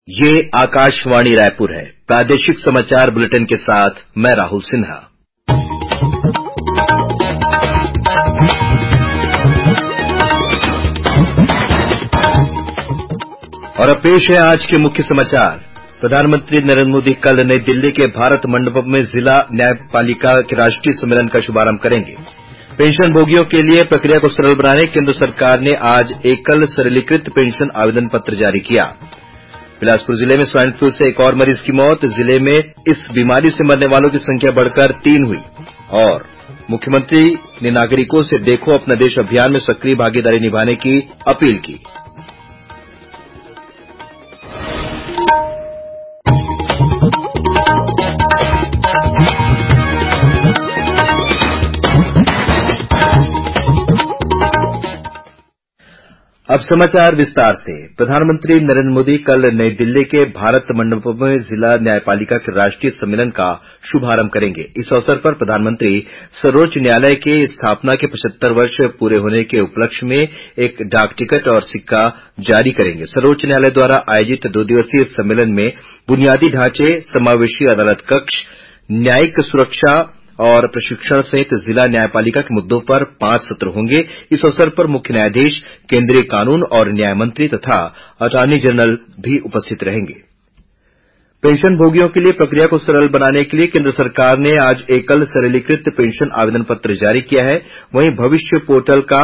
ये आकाशवाणी रायपुर है। प्रादेशिक समाचार बुलेटिन के साथ मैं राहुल सिन्हा। और अब पेश है आज के मुख्य समाचार। प्रधानमंत्री नरेंद्र मोदी कल नई दिल्ली के भारत मंडपम में जिला न्यायपालिका के राष्ट्रीय सम्मेलन का शुभारंभ करेंगे। पेंशन भोगियों के लिए प्रक्रिया को सरल बनाने केंद्र सरकार ने आज एकल सरलीकृत पेंशन आवेदन पत्र जारी किया। बिलासपुर जिले में स्वाइन फ्लू से एक और मरीज की मौत। जिले में इस बीमारी से मरने वालों की संख्या बढ़कर 3 हुई। और मुख्यमंत्री ने नागरिकों से देखो अपना देश अभियान में सक्रिय भागीदारी निभाने की अपील की। अब समाचार विस्तार से। प्रधानमंत्री नरेंद्र मोदी कल नई दिल्ली के भारत मंडपम में जिला न्यायपालिका के राष्ट्रीय सम्मेलन का शुभारंभ करेंगे। इस अवसर पर प्रधानमंत्री सर्वोच्च न्यायालय के स्थापना के 75 वर्ष पूरे होने के उपलक्ष्य में एक डाक टिकट और सिक्का जारी करेंगे। सर्वोच्च न्यायालय द्वारा आयोजित 2 दिवसीय सम्मेलन में बुनियादी ढांचे, समावेशी अदालत कक्ष, न्यायिक सुरक्षा और प्रशिक्षण सहित जिला न्यायपालिका के मुद्दों पर 5 सत्र होंगे। इस अवसर पर मुख्य न्यायाधीश, केंद्रीय कानून और न्याय मंत्री तथा अटॉर्नी जनरल भी उपस्थित रहेंगे। पेंशन भोगियों के लिए प्रक्रिया को सरल बनाने के लिए केंद्र सरकार ने आज एकल सरलीकृत पेंशन आवेदन पत्र जारी किया है। वहीं भविष्य पोर्टल का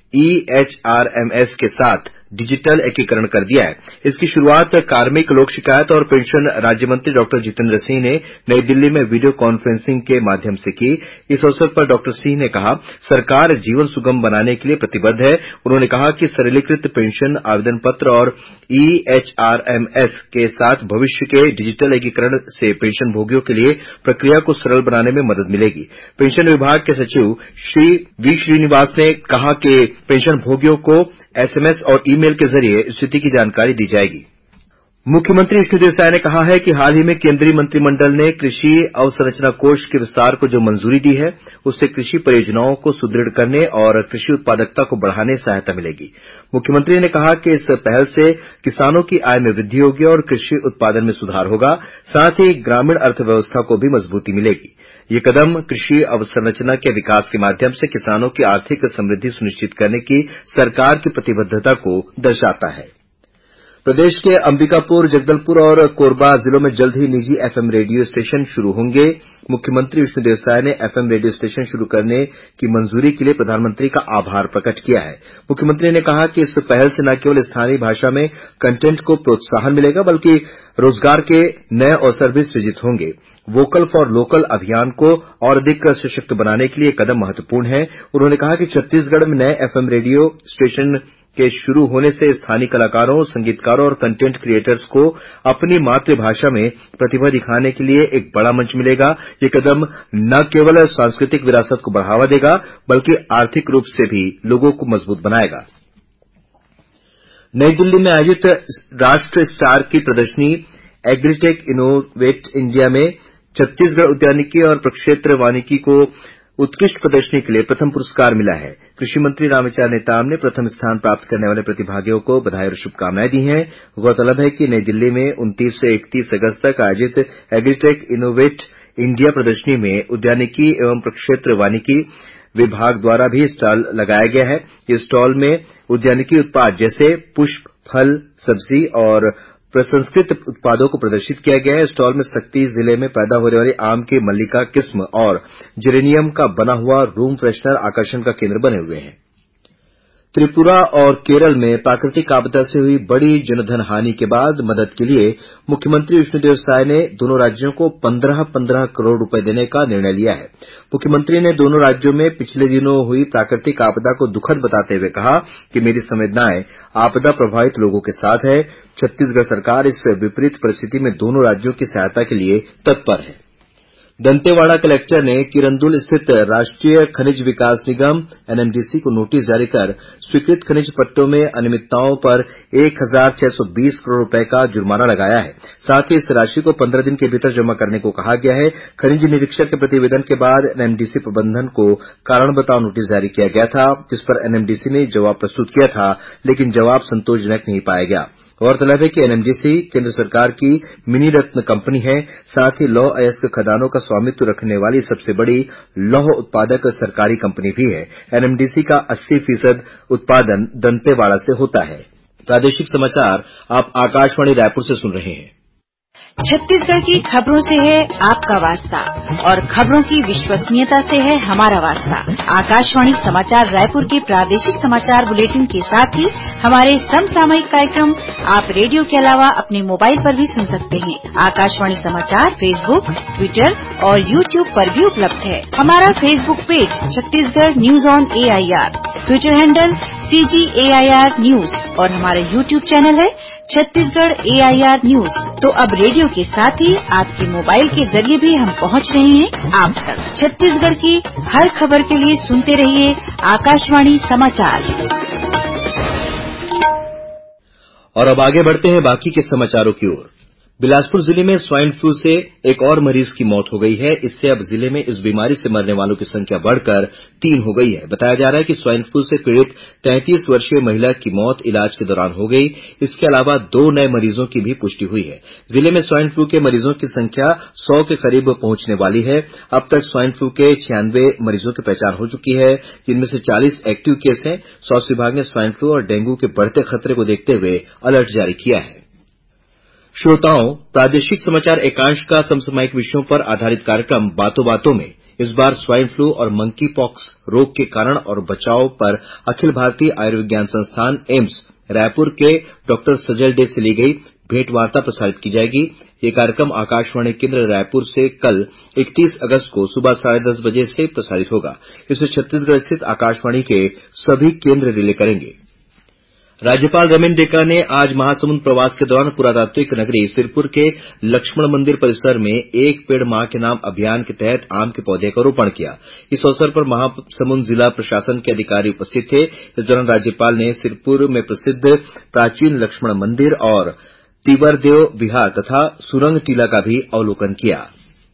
EHRMS के साथ डिजिटल एकीकरण कर दिया है। इसकी शुरूआत कार्मिक, लोक शिकायत और पेंशन राज्य मंत्री डॉ जितेंद्र सिंह ने नई दिल्ली में वीडियो कॉन्फ्रेंसिंग के माध्यम से की। इस अवसर पर डॉ सिंह ने कहा, सरकार जीवन सुगम बनाने के लिए प्रतिबद्ध है। उन्होंने कहा कि सरलीकृत पेंशन आवेदन पत्र और EHRMS के साथ भविष्य के डिजिटल एकीकरण से पेंशन भोगियों के लिए प्रक्रिया को सरल बनाने में मदद मिलेगी। पेंशन विभाग के सचिव श्री वी श्रीनिवास ने कहा कि पेंशन भोगियों को SMS और ईमेल के जरिए स्थिति की जानकारी दी जाएगी। मुख्यमंत्री विष्णुदेव साय ने कहा है कि हाल ही में केंद्रीय मंत्रिमंडल ने कृषि अवसंरचना कोष के विस्तार को जो मंजूरी दी है, उससे कृषि परियोजनाओं को सुदृढ़ करने और कृषि उत्पादकता को बढ़ाने में सहायता मिलेगी। मुख्यमंत्री ने कहा कि इस पहल से किसानों की आय में वृद्धि होगी और कृषि उत्पादन में सुधार होगा। साथ ही ग्रामीण अर्थव्यवस्था को भी मजबूती मिलेगी। ये कदम कृषि अवसंरचना के विकास के माध्यम से किसानों की आर्थिक समृद्धि सुनिश्चित करने की सरकार की प्रतिबद्धता को दर्शाता है। प्रदेश के अंबिकापुर, जगदलपुर और कोरबा जिलों में जल्द ही निजी FM रेडियो स्टेशन शुरू होंगे। मुख्यमंत्री विष्णुदेव साय ने FM रेडियो स्टेशन शुरू करने की मंजूरी के लिए प्रधानमंत्री का आभार प्रकट किया है। मुख्यमंत्री ने कहा कि इस पहल से न केवल स्थानीय भाषा में कंटेंट को प्रोत्साहन मिलेगा, बल्कि रोजगार के नए अवसर भी सृजित होंगे। वोकल फॉर लोकल अभियान को और अधिक सशक्त बनाने के लिए कदम महत्वपूर्ण है। उन्होंने कहा कि छत्तीसगढ़ में नए FM रेडियो स्टेशन के शुरू होने से स्थानीय कलाकारों, संगीतकारों और कंटेंट क्रिएटर्स को अपनी मातृभाषा में प्रतिभा दिखाने के लिए एक बड़ा मंच मिलेगा। ये कदम न केवल सांस्कृतिक विरासत को बढ़ावा देगा, बल्कि आर्थिक रूप से भी लोगों को मजबूत बनाएगा। नई दिल्ली में आयोजित राष्ट्र स्टार की प्रदर्शनी एग्रीटेक इनोवेट इंडिया में छत्तीसगढ़ उद्यानिकी और प्रक्षेत्र वानिकी को उत्कृष्ट प्रदर्शनी के लिए प्रथम पुरस्कार मिला है। कृषि मंत्री रामविचार नेताम ने प्रथम स्थान प्राप्त करने वाले प्रतिभागियों को बधाई और शुभकामनाएं दी हैं। गौरतलब है कि नई दिल्ली में 29 से 31 अगस्त तक आयोजित एग्रीटेक इनोवेट इंडिया प्रदर्शनी में उद्यानिकी एवं प्रक्षेत्र वानिकी विभाग द्वारा भी स्टॉल लगाया गया है। इस स्टॉल में उद्यानिकी उत्पाद जैसे पुष्प, फल, सब्जी और प्रसंस्कृत उत्पादों को प्रदर्शित किया गया है। स्टॉल में सक्ती जिले में पैदा होने वाली आम की मल्लिका किस्म और जेरेनियम का बना हुआ रूम फ्रेशनर आकर्षण का केंद्र बने हुए हैं। त्रिपुरा और केरल में प्राकृतिक आपदा से हुई बड़ी जनधन हानि के बाद मदद के लिए मुख्यमंत्री विष्णुदेव साय ने दोनों राज्यों को 15-15 करोड़ रुपए देने का निर्णय लिया है। मुख्यमंत्री ने दोनों राज्यों में पिछले दिनों हुई प्राकृतिक आपदा को दुखद बताते हुए कहा कि मेरी संवेदनाएं आपदा प्रभावित लोगों के साथ है। छत्तीसगढ़ सरकार इस विपरीत परिस्थिति में दोनों राज्यों की सहायता के लिए तत्पर है। दंतेवाड़ा कलेक्टर ने किरंदुल स्थित राष्ट्रीय खनिज विकास निगम NMDC को नोटिस जारी कर स्वीकृत खनिज पट्टों में अनियमितताओं पर 1,620 करोड़ रुपए का जुर्माना लगाया है। साथ ही इस राशि को 15 दिन के भीतर जमा करने को कहा गया है। खनिज निरीक्षक के प्रतिवेदन के बाद NMDC प्रबंधन को कारण बताओ नोटिस जारी किया गया था, जिस पर NMDC ने जवाब प्रस्तुत किया था, लेकिन जवाब संतोषजनक नहीं पाया गया। गौरतलब है कि एनएमडीसी केंद्र सरकार की मिनी रत्न कंपनी है, साथ ही लौह अयस्क खदानों का स्वामित्व रखने वाली सबसे बड़ी लौह उत्पादक सरकारी कंपनी भी है। एनएमडीसी का 80% उत्पादन दंतेवाड़ा से होता है। प्रादेशिक समाचार आप आकाशवाणी रायपुर से सुन रहे हैं। छत्तीसगढ़ की खबरों से है आपका वास्ता और खबरों की विश्वसनीयता से है हमारा वास्ता। आकाशवाणी समाचार रायपुर के प्रादेशिक समाचार बुलेटिन के साथ ही हमारे समसामयिक कार्यक्रम आप रेडियो के अलावा अपने मोबाइल पर भी सुन सकते हैं। आकाशवाणी समाचार फेसबुक, ट्विटर और यूट्यूब पर भी उपलब्ध है। हमारा Facebook page Chhattisgarh news on AIR, Twitter handle CGAIR news और हमारा यूट्यूब चैनल है छत्तीसगढ़ AIR न्यूज। तो अब रेडियो के साथ ही आपके मोबाइल के जरिए भी हम पहुंच रहे हैं आप तक। छत्तीसगढ़ की हर खबर के लिए सुनते रहिए आकाशवाणी समाचार। और अब आगे बढ़ते हैं बाकी के समाचारों की ओर। बिलासपुर जिले में स्वाइन फ्लू से एक और मरीज की मौत हो गई है। इससे अब जिले में इस बीमारी से मरने वालों की संख्या बढ़कर 3 हो गई है। बताया जा रहा है कि स्वाइन फ्लू से पीड़ित 33 वर्षीय महिला की मौत इलाज के दौरान हो गई। इसके अलावा 2 नए मरीजों की भी पुष्टि हुई है। जिले में स्वाइन फ्लू के मरीजों की संख्या 100 के करीब पहुंचने वाली है। अब तक स्वाइन फ्लू के 96 मरीजों की पहचान हो चुकी है, जिनमें से 40 एक्टिव केस हैं। स्वास्थ्य विभाग ने स्वाइन फ्लू और डेंगू के बढ़ते खतरे को देखते हुए अलर्ट जारी किया है। श्रोताओं, प्रादेशिक समाचार एकांश का समसामयिक विषयों पर आधारित कार्यक्रम बातों बातों में इस बार स्वाइन फ्लू और मंकी पॉक्स रोग के कारण और बचाव पर अखिल भारतीय आयुर्विज्ञान संस्थान एम्स रायपुर के डॉक्टर सजल डे से ली गई भेंटवार्ता प्रसारित की जाएगी। ये कार्यक्रम आकाशवाणी केंद्र रायपुर से कल 31 अगस्त को सुबह 10:30 बजे से प्रसारित होगा। इसे छत्तीसगढ़ स्थित आकाशवाणी के सभी केंद्र रिले करेंगे। राज्यपाल रमेन डेका ने आज महासमुंद प्रवास के दौरान पुरातात्विक नगरी सिरपुर के लक्ष्मण मंदिर परिसर में एक पेड़ मां के नाम अभियान के तहत आम के पौधे का रोपण किया। इस अवसर पर महासमुंद जिला प्रशासन के अधिकारी उपस्थित थे। इस दौरान राज्यपाल ने सिरपुर में प्रसिद्ध प्राचीन लक्ष्मण मंदिर और तिवरदेव विहार तथा सुरंग टीला का भी अवलोकन किया।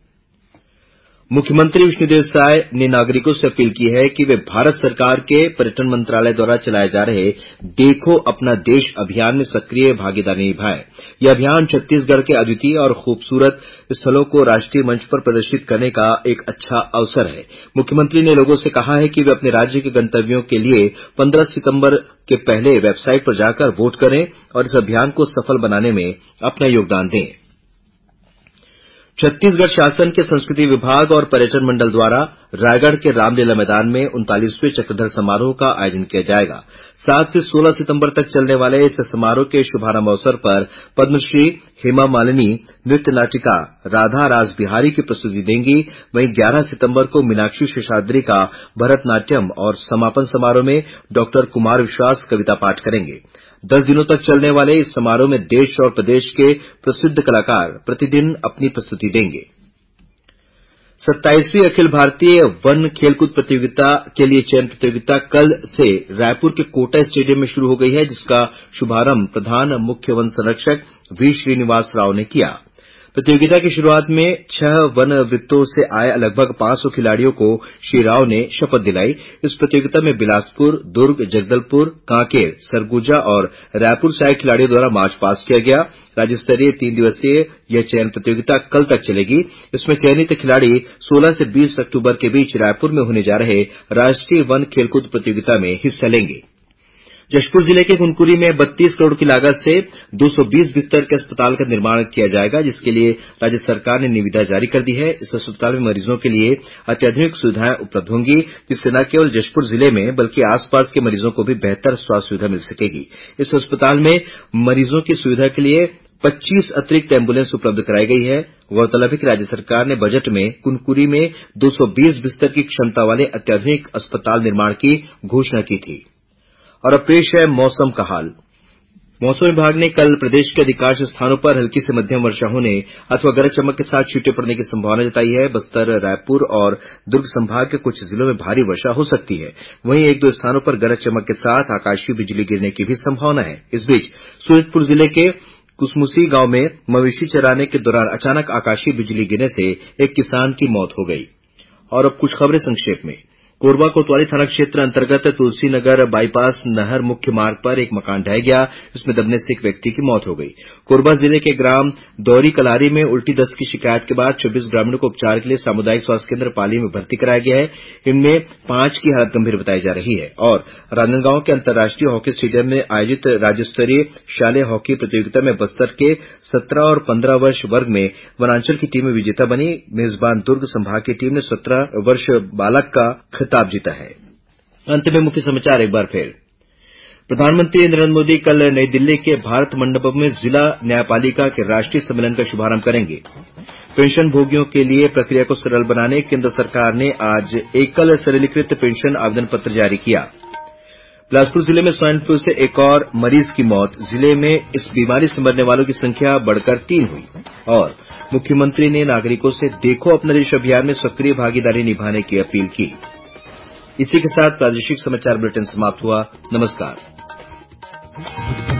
मुख्यमंत्री विष्णुदेव साय ने नागरिकों से अपील की है कि वे भारत सरकार के पर्यटन मंत्रालय द्वारा चलाए जा रहे देखो अपना देश अभियान में सक्रिय भागीदारी निभाएं। यह अभियान छत्तीसगढ़ के अद्वितीय और खूबसूरत स्थलों को राष्ट्रीय मंच पर प्रदर्शित करने का एक अच्छा अवसर है। मुख्यमंत्री ने लोगों से कहा है कि वे अपने राज्य के गंतव्यों के लिए 15 सितंबर के पहले वेबसाइट पर जाकर वोट करें और इस अभियान को सफल बनाने में अपना योगदान दें। छत्तीसगढ़ शासन के संस्कृति विभाग और पर्यटन मंडल द्वारा रायगढ़ के रामलीला मैदान में 39वें चक्रधर समारोह का आयोजन किया जाएगा। 7 से 16 सितंबर तक चलने वाले इस समारोह के शुभारंभ अवसर पर पद्मश्री हेमा मालिनी नृत्य नाटिका राधा रास बिहारी की प्रस्तुति देंगी। वहीं 11 सितंबर को मीनाक्षी शेषाद्री का भरतनाट्यम और समापन समारोह में डॉक्टर कुमार विश्वास कविता पाठ करेंगे। 10 दिनों तक चलने वाले इस समारोह में देश और प्रदेश के प्रसिद्ध कलाकार प्रतिदिन अपनी प्रस्तुति देंगे। 27वीं अखिल भारतीय वन खेलकूद प्रतियोगिता के लिए चयन प्रतियोगिता कल से रायपुर के कोटा स्टेडियम में शुरू हो गई है, जिसका शुभारंभ प्रधान मुख्य वन संरक्षक वी श्रीनिवास राव ने किया। प्रतियोगिता की शुरूआत में 6 वन वृत्तों से आए लगभग 500 खिलाड़ियों को श्री राव ने शपथ दिलाई। इस प्रतियोगिता में बिलासपुर, दुर्ग, जगदलपुर, कांकेर, सरगुजा और रायपुर से आए खिलाड़ियों द्वारा मार्च पास्ट किया गया। राज्य स्तरीय 3 दिवसीय यह चयन प्रतियोगिता कल तक चलेगी। इसमें चयनित खिलाड़ी 16 से 20 अक्टूबर के बीच रायपुर में होने जा रहे राष्ट्रीय वन खेलकूद प्रतियोगिता में हिस्सा लेंगे। जशपुर जिले के कुनकुरी में 32 करोड़ की लागत से 220 बिस्तर के अस्पताल का निर्माण किया जाएगा, जिसके लिए राज्य सरकार ने निविदा जारी कर दी है। इस अस्पताल में मरीजों के लिए अत्याधुनिक सुविधाएं उपलब्ध होंगी, जिससे न केवल जशपुर जिले में बल्कि आसपास के मरीजों को भी बेहतर स्वास्थ्य सुविधा मिल सकेगी। इस अस्पताल में मरीजों की सुविधा के लिए 25 अतिरिक्त एम्बुलेंस उपलब्ध कराई गई है। गौरतलब है कि राज्य सरकार ने बजट में कुनकुरी में 220 बिस्तर की क्षमता वाले अत्याधुनिक अस्पताल निर्माण की घोषणा की थी। और अब पेश है मौसम का हाल। मौसम विभाग ने कल प्रदेश के अधिकांश स्थानों पर हल्की से मध्यम वर्षा होने अथवा गरज चमक के साथ छींटे पड़ने की संभावना जताई है। बस्तर, रायपुर और दुर्ग संभाग के कुछ जिलों में भारी वर्षा हो सकती है। वहीं 1-2 स्थानों पर गरज चमक के साथ आकाशीय बिजली गिरने की भी संभावना है। इस बीच सूरजपुर जिले के कुसमुसी गांव में मवेशी चराने के दौरान अचानक आकाशीय बिजली गिरने से एक किसान की मौत हो गई। और अब कुछ खबरें संक्षेप में। कोरबा कोतवाली थाना क्षेत्र अंतर्गत तुलसीनगर बाईपास नहर मुख्य मार्ग पर एक मकान ढह गया, जिसमें दबने से एक व्यक्ति की मौत हो गई। कोरबा जिले के ग्राम दौरी कलारी में उल्टी दस्त की शिकायत के बाद 26 ग्रामीणों को उपचार के लिए सामुदायिक स्वास्थ्य केंद्र पाली में भर्ती कराया गया है। इनमें 5 की हालत गंभीर बताई जा रही है और राजनांदगांव के अंतर्राष्ट्रीय हॉकी स्टेडियम में आयोजित राज्य स्तरीय शालेय हॉकी प्रतियोगिता में बस्तर के 17 और 15 वर्ष वर्ग में वनांचल की टीमें विजेता बनी। मेजबान दुर्ग संभाग की टीम ने 17 वर्ष बालक का खिताब जीता है। अंत में मुख्य समाचार एक बार फिर। प्रधानमंत्री नरेंद्र मोदी कल नई दिल्ली के भारत मंडपम में जिला न्यायपालिका के राष्ट्रीय सम्मेलन का शुभारंभ करेंगे। पेंशन भोगियों के लिए प्रक्रिया को सरल बनाने केंद्र सरकार ने आज एकल सरलीकृत पेंशन आवेदन पत्र जारी किया। बिलासपुर जिले में स्वाइन फ्लू से एक और मरीज की मौत। जिले में इस बीमारी से मरने वालों की संख्या बढ़कर 3 हुई और मुख्यमंत्री ने नागरिकों से देखो अपना देश अभियान में सक्रिय भागीदारी निभाने की अपील की। इसी के साथ प्रादेशिक समाचार बुलेटिन समाप्त हुआ। नमस्कार।